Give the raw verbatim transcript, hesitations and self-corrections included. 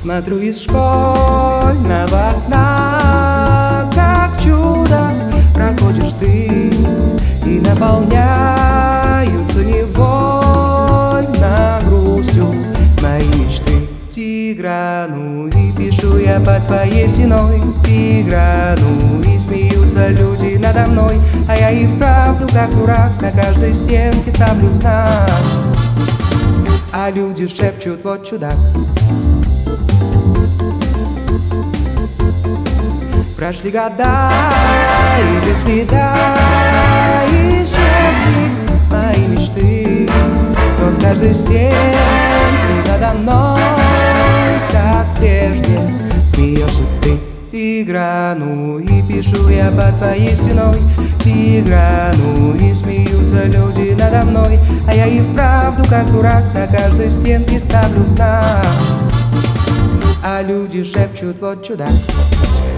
Смотрю из школьного окна, как чудо проходишь ты, и наполняются невольно грустью мои мечты. Тиграну, и пишу я под твоей стеной, Тиграну, и смеются люди надо мной, а я и вправду, как дурак, на каждой стенке ставлю знак, а люди шепчут: вот чудак. Прошли года, и без следа исчезли мои мечты, но с каждой стенки надо мной, как прежде, смеешься ты. Тиграну, и пишу я под твоей стеной, Тиграну, и смеются люди надо мной, а я и вправду, как дурак, на каждой стенке ставлю знак, а люди шепчут: вот чудак.